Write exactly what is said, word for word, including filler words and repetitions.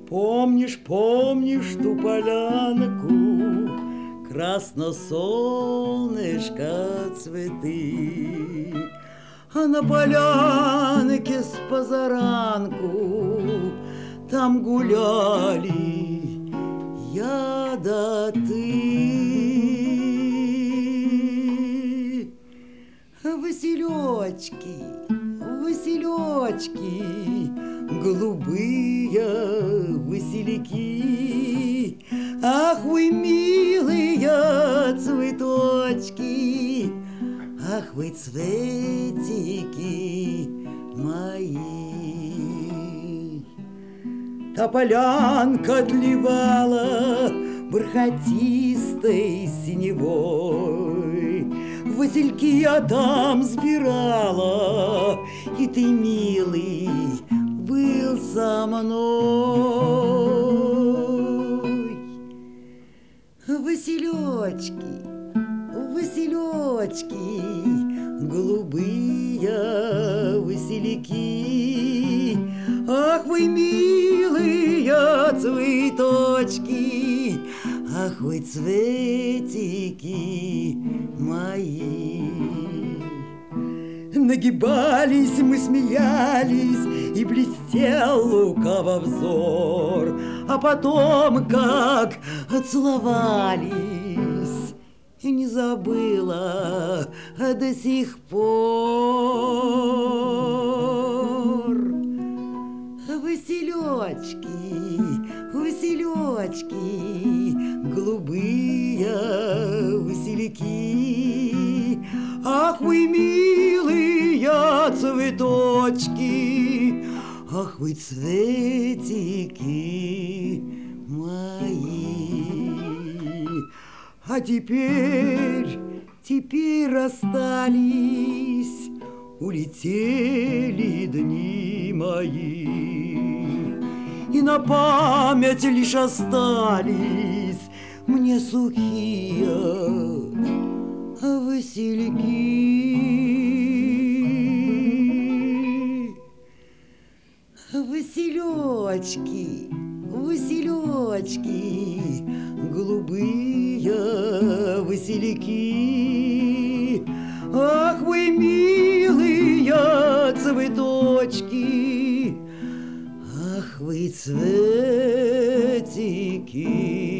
Помнишь, помнишь ту полянку, красносолнышко цветы, а на полянке с позаранку там гуляли я да ты. Василечки, Василечки, голубые василики, ах вы милые цветочки, ах вы цветики мои. Та полянка отливала бархатистой синевой, васильки я там сбирала, и ты, милый, был со мной. Василечки, Василечки, голубые василики, ах вы милые цветочки, ах вы цветики мои. Нагибались мы, смеялись, и блестел лукаво взор, а потом как целовались, и не забыла до сих пор. Василечки, Василечки, голубые василики, ах вы милые цветочки, ах вы цветики мои. А теперь, теперь расстались, улетели дни мои, и на память лишь остались мне сухие васильки. Василечки, Василечки, голубые василики, ах вы милые цветочки, ах вы цветики